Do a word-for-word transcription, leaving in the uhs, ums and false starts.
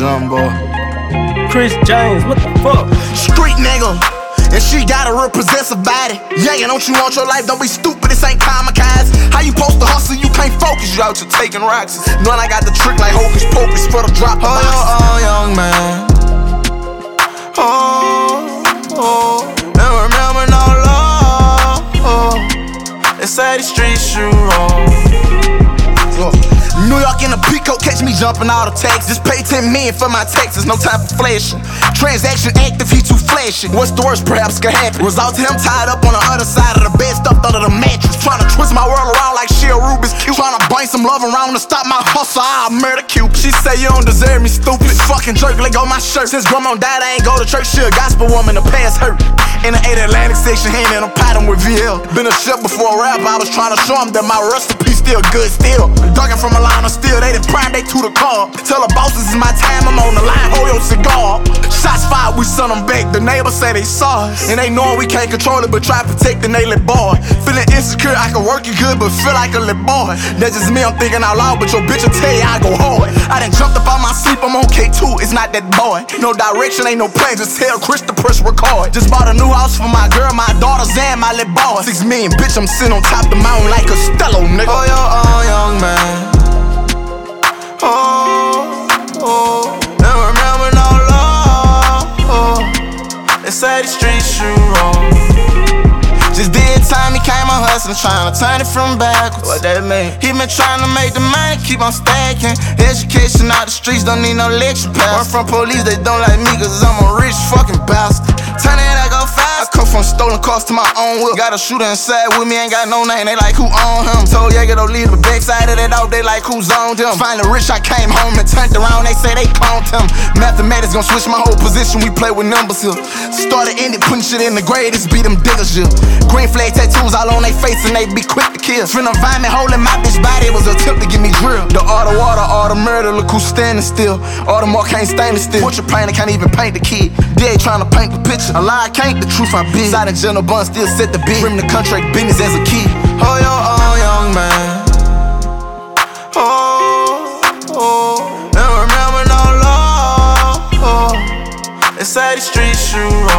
Jumbo. Chris James, what the fuck? Street nigga, and she got a real possessive body. Yeah, don't you want your life? Don't be stupid, this ain't kamikaze. How you supposed to hustle? You can't focus, you out here taking rocks. Knowing I got the trick like Hocus Pocus for the drop. Oh, oh, young man. Oh, oh, and remember no law. Oh, they say the streets you wrong. New York in a Pico, catch me jumping all the taxes. Just pay ten million for my taxes, no time for flashing. Transaction active, he too flashy. What's the worst perhaps could happen? Result him tied up on the other side of the bed, stuffed under the mattress. Trying to twist my world around like she a Rubik's Cube. Trying to bring some love around to stop my hustle, I'll murder Cupid. She say you don't deserve me, stupid. Fucking jerk, let go my shirt. Since grandma died, I ain't go to church. She a gospel woman, the past hurt. In the eight Atlantic section, hand in a pattern with V L. Been a chef before a rap, I was trying to show him that my recipe still good still. Ducking from a line of steel, they done primed they to the car. Tell the bosses it's my time, I'm on the line, hold your cigar. Shots fired, we sent them back, the neighbors say they saw us. And they know we can't control it, but try to protect the naily boy. Feeling insecure, I can work it good, but feel like a little boy. That's just me, I'm thinking out loud, but your bitch will tell you I go hard. I done jumped up out my sleep, I'm on K two, it's not that boy. No direction, ain't no plan, just tell Chris to press record. Just bought a new house for my girl, my daughters, and my little boy. Six million, bitch, I'm sitting on top the mountain like Costello, nigga. Oh, yo, oh, young man. Oh, oh, and remember no law. Oh, they say the streets you wrong. Just did time, he came on hustling, trying to turn it from backwards. What that mean? He been trying to make the money, keep on stacking. Education out the streets, don't need no lecture pass. Run from police, they don't like me, cause I'm a rich fucking bastard. Turn it, I go fast. I come from stolen cars to my own whip. Got a shooter inside with me, ain't got no name, they like who own him. Told Yaga don't leave the backside of that dog, they like who's on him. Finally rich, I came home and turned around, they say they cloned him. Mathematics gon' switch my whole position, we play with numbers here. Started ended, putting shit in the grade, it's beat them diggers, yeah. Green flag tattoos all on they face and they be quick to kill. Finna find me holding my bitch body, it was a attempt to get me drilled. The all the water, all the murder, look who's standing still. All the more can't stand it still. Portrait painter can't even paint the kid. Dead trying to paint the picture. A lie I can't, the truth I be. Side and general bun still set the beat. From the contract business as a kid. Oh, yo, oh, young man. Oh, oh, and remember no law. Oh, they say the streets you wrong.